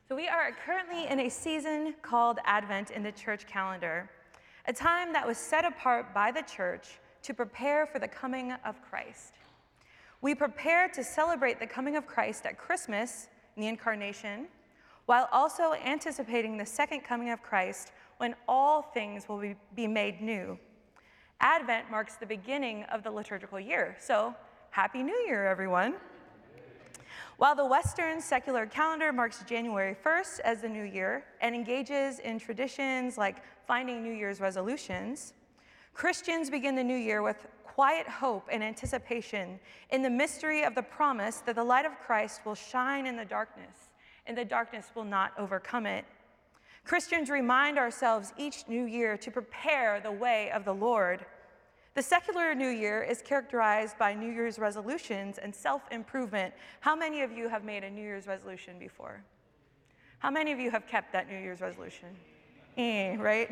So we are currently in a season called Advent in the church calendar, a time that was set apart by the church to prepare for the coming of Christ. We prepare to celebrate the coming of Christ at Christmas, in the Incarnation, while also anticipating the second coming of Christ when all things will be made new. Advent marks the beginning of the liturgical year, so Happy New Year, everyone. While the Western secular calendar marks January 1st as the new year and engages in traditions like finding New Year's resolutions, Christians begin the new year with quiet hope and anticipation in the mystery of the promise that the light of Christ will shine in the darkness, and the darkness will not overcome it. Christians remind ourselves each new year to prepare the way of the Lord. The secular New Year is characterized by New Year's resolutions and self-improvement. How many of you have made a New Year's resolution before? How many of you have kept that New Year's resolution? Right?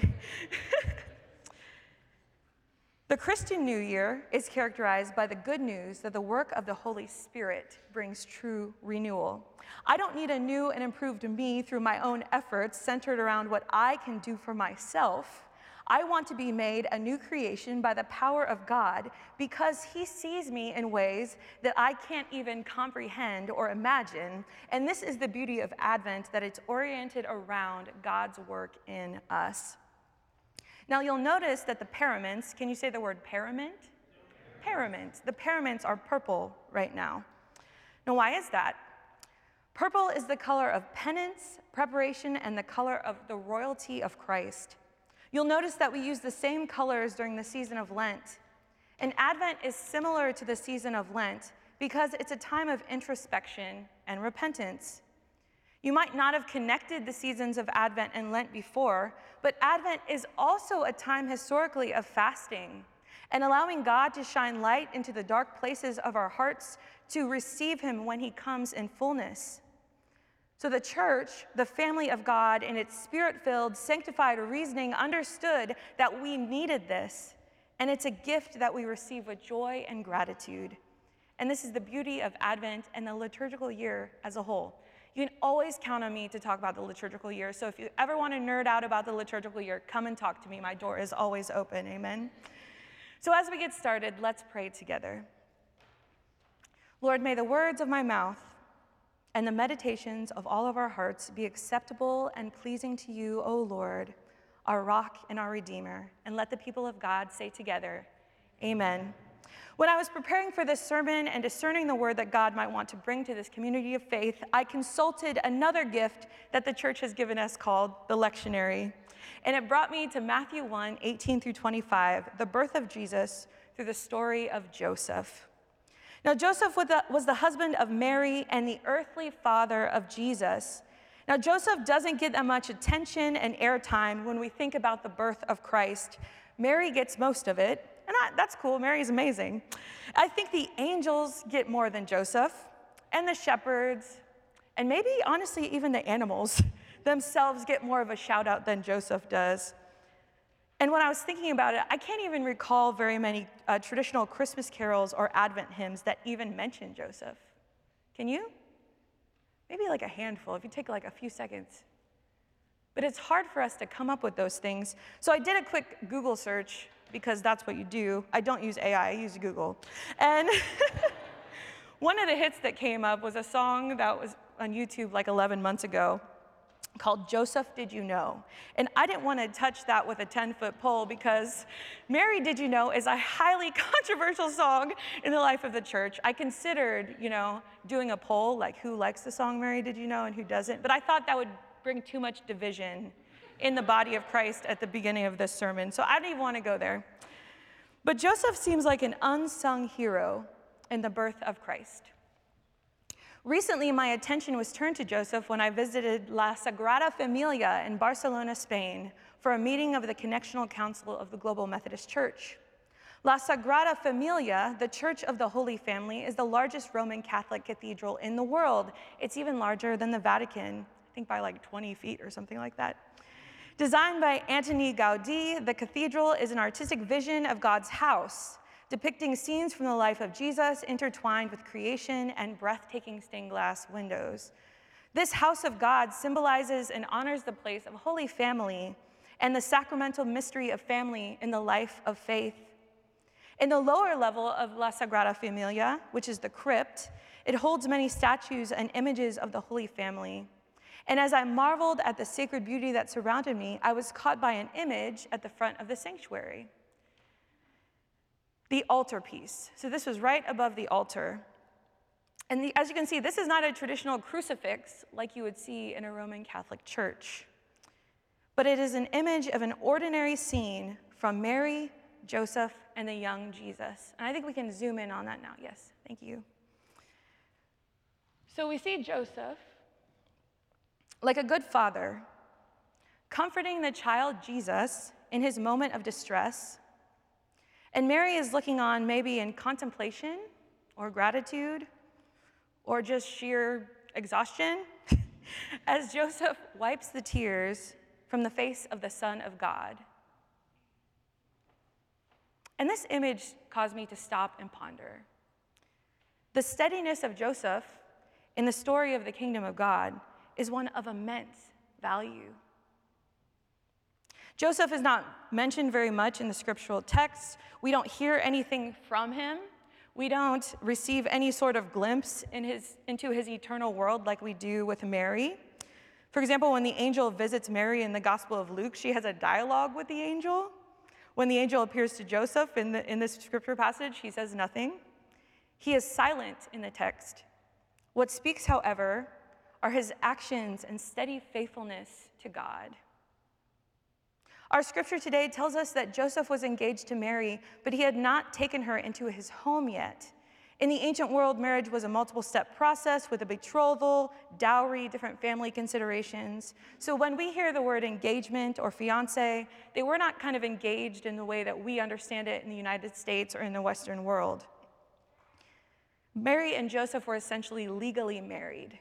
The Christian New Year is characterized by the good news that the work of the Holy Spirit brings true renewal. I don't need a new and improved me through my own efforts centered around what I can do for myself. I want to be made a new creation by the power of God because He sees me in ways that I can't even comprehend or imagine. And this is the beauty of Advent, that it's oriented around God's work in us. Now you'll notice that the paraments, can you say the word parament? Paraments. The paraments are purple right now. Now why is that? Purple is the color of penance, preparation, and the color of the royalty of Christ. You'll notice that we use the same colors during the season of Lent. And Advent is similar to the season of Lent because it's a time of introspection and repentance. You might not have connected the seasons of Advent and Lent before, but Advent is also a time historically of fasting and allowing God to shine light into the dark places of our hearts to receive Him when He comes in fullness. So the church, the family of God, in its spirit-filled, sanctified reasoning, understood that we needed this, and it's a gift that we receive with joy and gratitude. And this is the beauty of Advent and the liturgical year as a whole. You can always count on me to talk about the liturgical year, so if you ever want to nerd out about the liturgical year, come and talk to me. My door is always open, amen? So as we get started, let's pray together. Lord, may the words of my mouth and the meditations of all of our hearts be acceptable and pleasing to you, O Lord, our rock and our redeemer. And let the people of God say together, amen. When I was preparing for this sermon and discerning the word that God might want to bring to this community of faith, I consulted another gift that the church has given us called the lectionary. And it brought me to Matthew 1, 18 through 25, the birth of Jesus through the story of Joseph. Now, Joseph was the husband of Mary and the earthly father of Jesus. Now, Joseph doesn't get that much attention and airtime when we think about the birth of Christ. Mary gets most of it, and that's cool. Mary's amazing. I think the angels get more than Joseph, and the shepherds, and maybe, honestly, even the animals themselves get more of a shout out than Joseph does. And when I was thinking about it, I can't even recall very many traditional Christmas carols or Advent hymns that even mention Joseph. Can you? Maybe like a handful, if you take like a few seconds. But it's hard for us to come up with those things. So I did a quick Google search, because that's what you do. I don't use AI, I use Google. And one of the hits that came up was a song that was on YouTube like 11 months ago, called Joseph, Did You Know? And I didn't want to touch that with a 10-foot pole because Mary, Did You Know is a highly controversial song in the life of the church. I considered, doing a poll, like who likes the song Mary, Did You Know and who doesn't, but I thought that would bring too much division in the body of Christ at the beginning of this sermon, so I didn't even want to go there. But Joseph seems like an unsung hero in the birth of Christ. Recently, my attention was turned to Joseph when I visited La Sagrada Familia in Barcelona, Spain, for a meeting of the Connectional Council of the Global Methodist Church. La Sagrada Familia, the Church of the Holy Family, is the largest Roman Catholic cathedral in the world. It's even larger than the Vatican, I think by like 20 feet or something like that. Designed by Antoni Gaudí, the cathedral is an artistic vision of God's house, depicting scenes from the life of Jesus intertwined with creation and breathtaking stained glass windows. This house of God symbolizes and honors the place of Holy Family and the sacramental mystery of family in the life of faith. In the lower level of La Sagrada Familia, which is the crypt, it holds many statues and images of the Holy Family. And as I marveled at the sacred beauty that surrounded me, I was caught by an image at the front of the sanctuary. The altarpiece. So this was right above the altar. And as you can see, this is not a traditional crucifix like you would see in a Roman Catholic church, but it is an image of an ordinary scene from Mary, Joseph, and the young Jesus. And I think we can zoom in on that now. Yes, thank you. So we see Joseph, like a good father, comforting the child Jesus in his moment of distress. And Mary is looking on, maybe in contemplation or gratitude or just sheer exhaustion, as Joseph wipes the tears from the face of the Son of God. And this image caused me to stop and ponder. The steadiness of Joseph in the story of the kingdom of God is one of immense value. Joseph is not mentioned very much in the scriptural texts. We don't hear anything from him. We don't receive any sort of glimpse into his eternal world like we do with Mary. For example, when the angel visits Mary in the Gospel of Luke, she has a dialogue with the angel. When the angel appears to Joseph in this scripture passage, he says nothing. He is silent in the text. What speaks, however, are his actions and steady faithfulness to God. Our scripture today tells us that Joseph was engaged to Mary, but he had not taken her into his home yet. In the ancient world, marriage was a multiple-step process with a betrothal, dowry, different family considerations. So when we hear the word engagement or fiancé, they were not kind of engaged in the way that we understand it in the United States or in the Western world. Mary and Joseph were essentially legally married.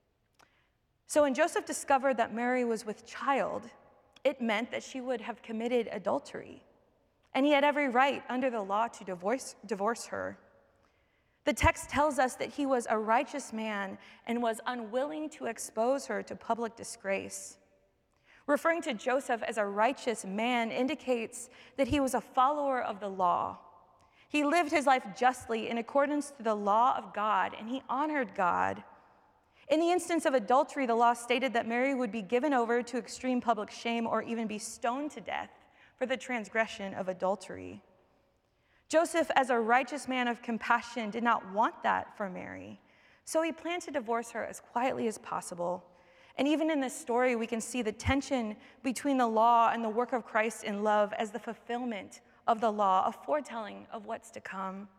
So when Joseph discovered that Mary was with child, it meant that she would have committed adultery, and he had every right under the law to divorce her. The text tells us that he was a righteous man and was unwilling to expose her to public disgrace. Referring to Joseph as a righteous man indicates that he was a follower of the law. He lived his life justly in accordance to the law of God, and he honored God. In the instance of adultery, the law stated that Mary would be given over to extreme public shame or even be stoned to death for the transgression of adultery. Joseph, as a righteous man of compassion, did not want that for Mary, so he planned to divorce her as quietly as possible. And even in this story, we can see the tension between the law and the work of Christ in love as the fulfillment of the law, a foretelling of what's to come.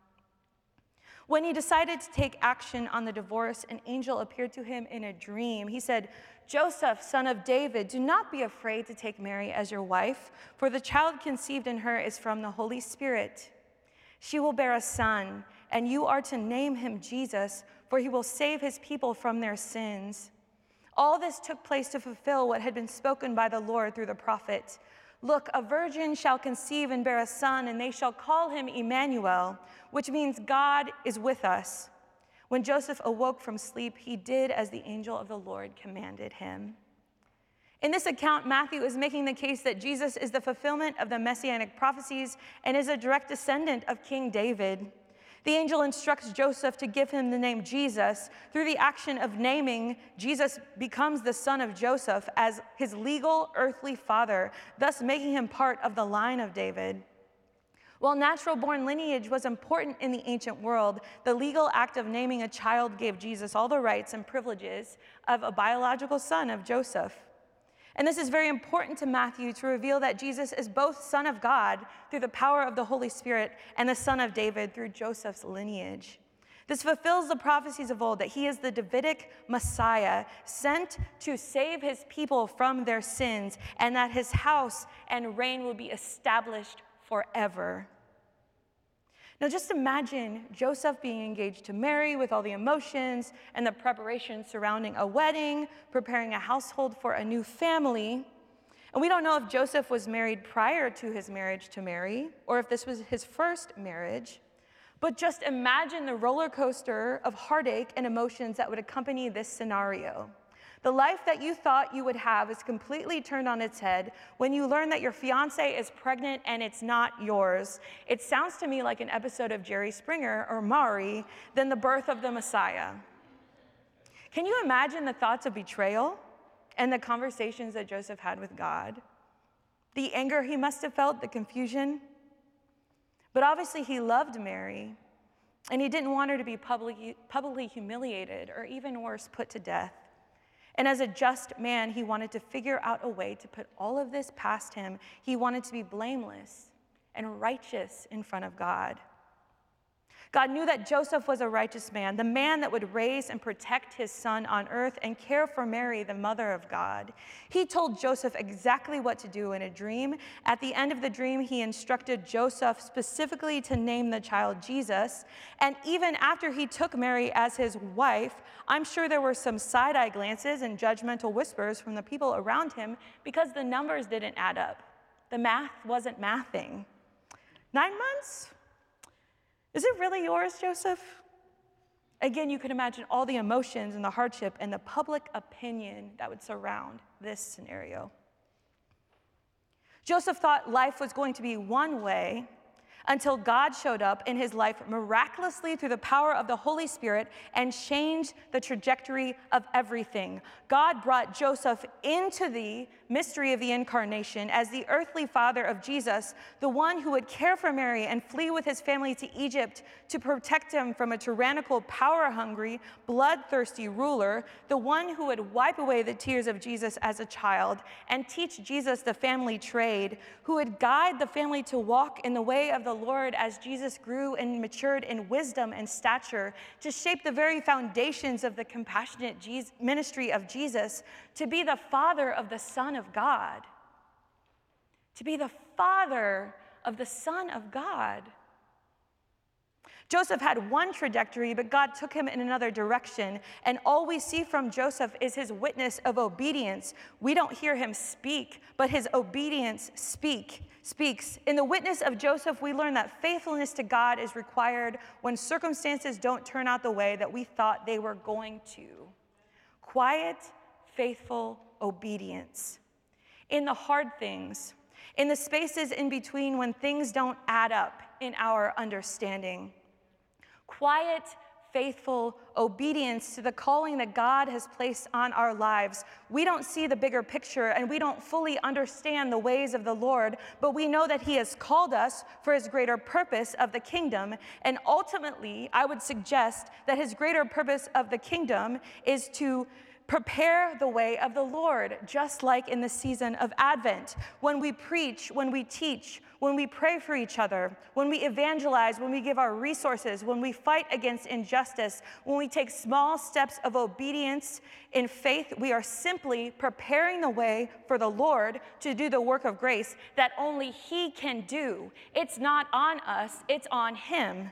When he decided to take action on the divorce, an angel appeared to him in a dream. He said, "Joseph, son of David, do not be afraid to take Mary as your wife, for the child conceived in her is from the Holy Spirit. She will bear a son, and you are to name him Jesus, for he will save his people from their sins." All this took place to fulfill what had been spoken by the Lord through the prophet. "Look, a virgin shall conceive and bear a son, and they shall call him Emmanuel," which means God is with us. When Joseph awoke from sleep, he did as the angel of the Lord commanded him. In this account, Matthew is making the case that Jesus is the fulfillment of the messianic prophecies and is a direct descendant of King David. The angel instructs Joseph to give him the name Jesus. Through the action of naming, Jesus becomes the son of Joseph as his legal earthly father, thus making him part of the line of David. While natural-born lineage was important in the ancient world, the legal act of naming a child gave Jesus all the rights and privileges of a biological son of Joseph. And this is very important to Matthew to reveal that Jesus is both Son of God through the power of the Holy Spirit and the Son of David through Joseph's lineage. This fulfills the prophecies of old that he is the Davidic Messiah sent to save his people from their sins, and that his house and reign will be established forever. Now just imagine Joseph being engaged to Mary with all the emotions and the preparation surrounding a wedding, preparing a household for a new family. And we don't know if Joseph was married prior to his marriage to Mary or if this was his first marriage. But just imagine the roller coaster of heartache and emotions that would accompany this scenario. The life that you thought you would have is completely turned on its head when you learn that your fiance is pregnant and it's not yours. It sounds to me like an episode of Jerry Springer or Maury than the birth of the Messiah. Can you imagine the thoughts of betrayal and the conversations that Joseph had with God? The anger he must have felt, the confusion. But obviously he loved Mary, and he didn't want her to be publicly humiliated or even worse, put to death. And as a just man, he wanted to figure out a way to put all of this past him. He wanted to be blameless and righteous in front of God. God knew that Joseph was a righteous man, the man that would raise and protect his son on earth and care for Mary, the mother of God. He told Joseph exactly what to do in a dream. At the end of the dream, he instructed Joseph specifically to name the child Jesus. And even after he took Mary as his wife, I'm sure there were some side-eye glances and judgmental whispers from the people around him because the numbers didn't add up. The math wasn't mathing. 9 months? Is it really yours, Joseph? Again, you can imagine all the emotions and the hardship and the public opinion that would surround this scenario. Joseph thought life was going to be one way until God showed up in his life miraculously through the power of the Holy Spirit and changed the trajectory of everything. God brought Joseph into the mystery of the incarnation as the earthly father of Jesus, the one who would care for Mary and flee with his family to Egypt to protect him from a tyrannical, power-hungry, bloodthirsty ruler, the one who would wipe away the tears of Jesus as a child and teach Jesus the family trade, who would guide the family to walk in the way of the Lord as Jesus grew and matured in wisdom and stature, to shape the very foundations of the compassionate ministry of Jesus, to be the father of the Son of God. To be the father of the Son of God. Joseph had one trajectory, but God took him in another direction. And all we see from Joseph is his witness of obedience. We don't hear him speak, but his obedience speaks. In the witness of Joseph, we learn that faithfulness to God is required when circumstances don't turn out the way that we thought they were going to. Quiet, faithful obedience. In the hard things, in the spaces in between when things don't add up in our understanding. Quiet, faithful obedience to the calling that God has placed on our lives. We don't see the bigger picture and we don't fully understand the ways of the Lord, but we know that he has called us for his greater purpose of the kingdom. And ultimately, I would suggest that his greater purpose of the kingdom is to prepare the way of the Lord, just like in the season of Advent. When we preach, when we teach, when we pray for each other, when we evangelize, when we give our resources, when we fight against injustice, when we take small steps of obedience in faith, we are simply preparing the way for the Lord to do the work of grace that only he can do. It's not on us, it's on him.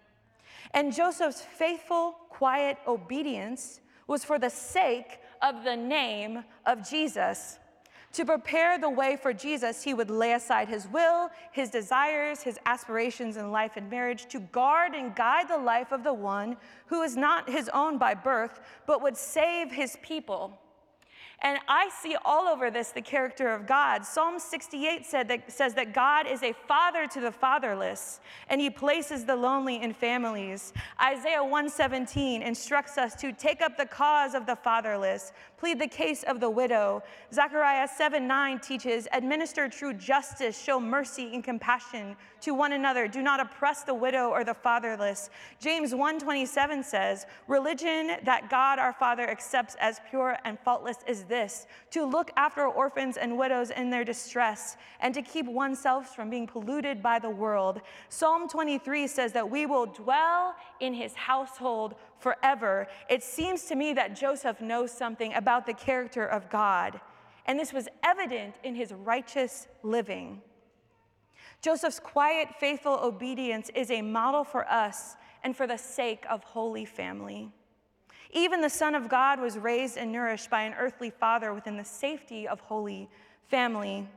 And Joseph's faithful, quiet obedience was for the sake of the name of Jesus. To prepare the way for Jesus, he would lay aside his will, his desires, his aspirations in life and marriage to guard and guide the life of the one who is not his own by birth, but would save his people. And I see all over this the character of God. Psalm 68 says that God is a father to the fatherless, and he places the lonely in families. Isaiah 1:17 instructs us to take up the cause of the fatherless, plead the case of the widow. Zechariah 7:9 teaches, administer true justice, show mercy and compassion to one another. Do not oppress the widow or the fatherless. James 1:27 says, religion that God our Father accepts as pure and faultless is this, to look after orphans and widows in their distress, and to keep oneself from being polluted by the world. Psalm 23 says that we will dwell in his household forever. It seems to me that Joseph knows something about the character of God, and this was evident in his righteous living. Joseph's quiet, faithful obedience is a model for us and for the sake of Holy Family. Even the Son of God was raised and nourished by an earthly father within the safety of Holy Family.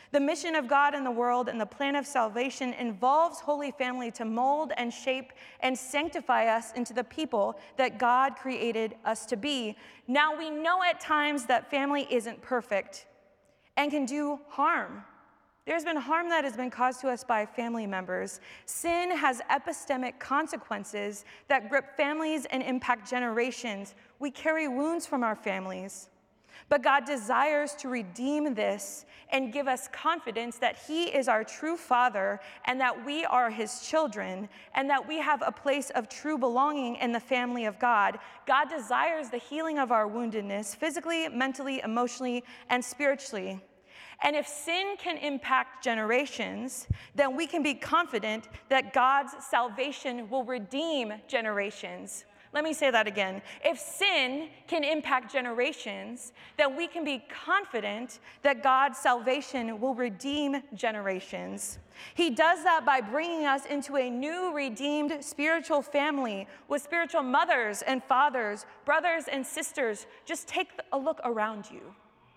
The mission of God in the world and the plan of salvation involves Holy Family to mold and shape and sanctify us into the people that God created us to be. Now, we know at times that family isn't perfect and can do harm. There's been harm that has been caused to us by family members. Sin has epistemic consequences that grip families and impact generations. We carry wounds from our families. But God desires to redeem this and give us confidence that He is our true Father and that we are His children and that we have a place of true belonging in the family of God. God desires the healing of our woundedness physically, mentally, emotionally, and spiritually. And if sin can impact generations, then we can be confident that God's salvation will redeem generations. Let me say that again. If sin can impact generations, then we can be confident that God's salvation will redeem generations. He does that by bringing us into a new redeemed spiritual family with spiritual mothers and fathers, brothers and sisters. Just take a look around you.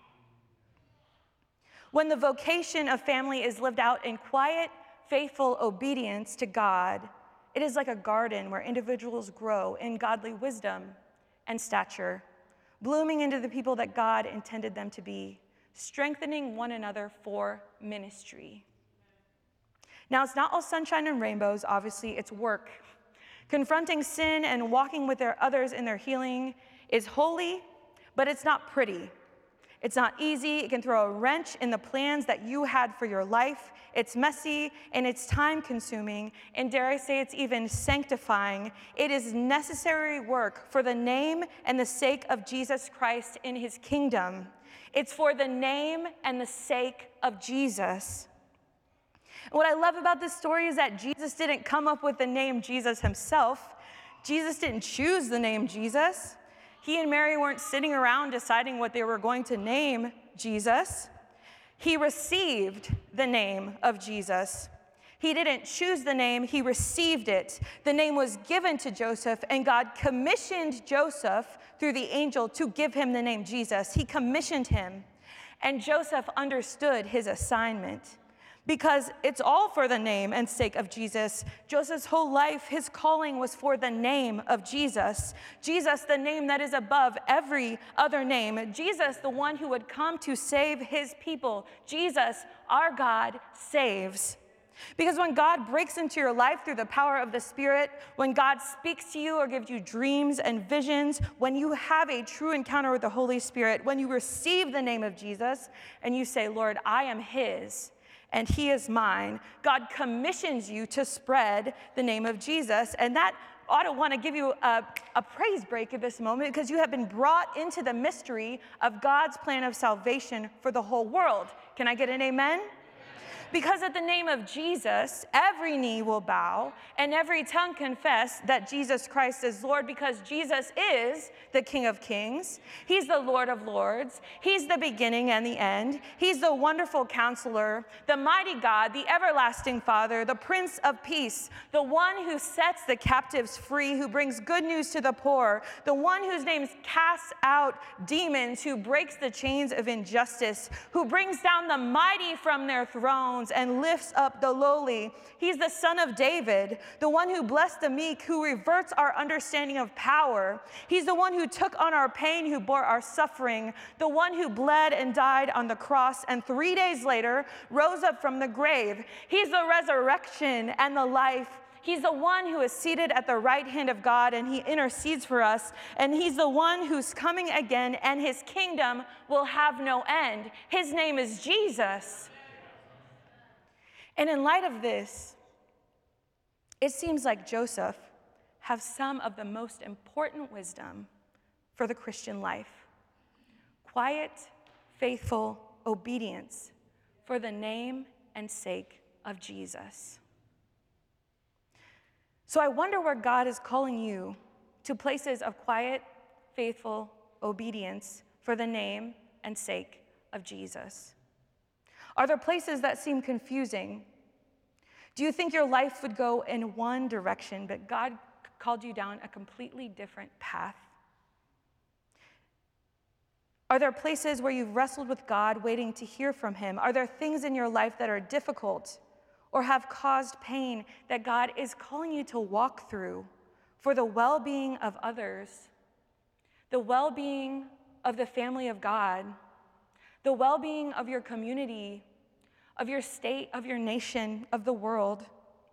When the vocation of family is lived out in quiet, faithful obedience to God, it is like a garden where individuals grow in godly wisdom and stature, blooming into the people that God intended them to be, strengthening one another for ministry. Now, it's not all sunshine and rainbows, obviously, it's work. Confronting sin and walking with others in their healing is holy, but it's not pretty. It's not easy. It can throw a wrench in the plans that you had for your life. It's messy and it's time-consuming, and dare I say it's even sanctifying. It is necessary work for the name and the sake of Jesus Christ in His kingdom. It's for the name and the sake of Jesus. And what I love about this story is that Jesus didn't come up with the name Jesus Himself. Jesus didn't choose the name Jesus. He and Mary weren't sitting around deciding what they were going to name Jesus. He received the name of Jesus. He didn't choose the name, He received it. The name was given to Joseph, and God commissioned Joseph through the angel to give him the name Jesus. He commissioned him, and Joseph understood his assignment. Because it's all for the name and sake of Jesus. Joseph's whole life, his calling was for the name of Jesus. Jesus, the name that is above every other name. Jesus, the one who would come to save His people. Jesus, our God, saves. Because when God breaks into your life through the power of the Spirit, when God speaks to you or gives you dreams and visions, when you have a true encounter with the Holy Spirit, when you receive the name of Jesus and you say, Lord, I am His, and He is mine, God commissions you to spread the name of Jesus. And that ought to want to give you a praise break at this moment, because you have been brought into the mystery of God's plan of salvation for the whole world. Can I get an amen? Because at the name of Jesus, every knee will bow and every tongue confess that Jesus Christ is Lord, because Jesus is the King of Kings. He's the Lord of Lords. He's the beginning and the end. He's the wonderful Counselor, the mighty God, the everlasting Father, the Prince of Peace, the one who sets the captives free, who brings good news to the poor, the one whose name casts out demons, who breaks the chains of injustice, who brings down the mighty from their thrones and lifts up the lowly. He's the Son of David, the one who blessed the meek, who reverts our understanding of power. He's the one who took on our pain, who bore our suffering, the one who bled and died on the cross and 3 days later rose up from the grave. He's the resurrection and the life. He's the one who is seated at the right hand of God, and He intercedes for us. And He's the one who's coming again, and His kingdom will have no end. His name is Jesus. And in light of this, it seems like Joseph has some of the most important wisdom for the Christian life. Quiet, faithful obedience for the name and sake of Jesus. So I wonder where God is calling you to places of quiet, faithful obedience for the name and sake of Jesus. Are there places that seem confusing? Do you think your life would go in one direction, but God called you down a completely different path? Are there places where you've wrestled with God, waiting to hear from him? Are there things in your life that are difficult or have caused pain that God is calling you to walk through for the well-being of others, the well-being of the family of God, the well-being of your community, of your state, of your nation, of the world?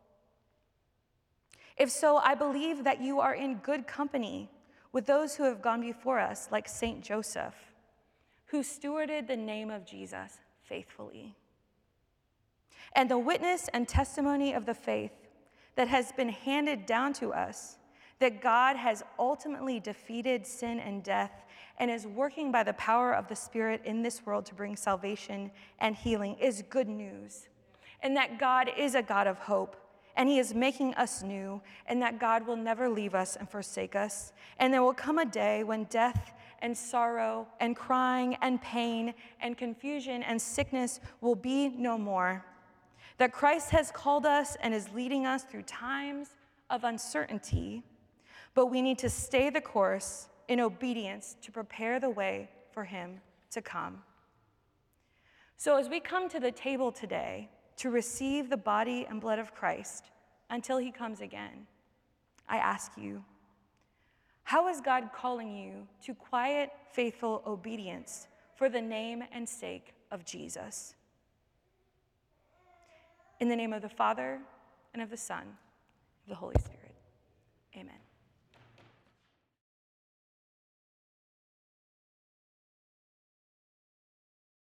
If so, I believe that you are in good company with those who have gone before us, like Saint Joseph, who stewarded the name of Jesus faithfully. And the witness and testimony of the faith that has been handed down to us, that God has ultimately defeated sin and death and is working by the power of the Spirit in this world to bring salvation and healing, is good news. And that God is a God of hope, and he is making us new, and that God will never leave us and forsake us. And there will come a day when death and sorrow and crying and pain and confusion and sickness will be no more. That Christ has called us and is leading us through times of uncertainty, but we need to stay the course in obedience to prepare the way for him to come. So as we come to the table today to receive the body and blood of Christ until he comes again, I ask you, how is God calling you to quiet, faithful obedience for the name and sake of Jesus? In the name of the Father, and of the Son, and of the Holy Spirit. Amen.